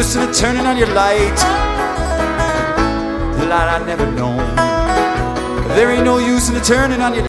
use in turning on your light, the light I never known. There ain't no use in turning on your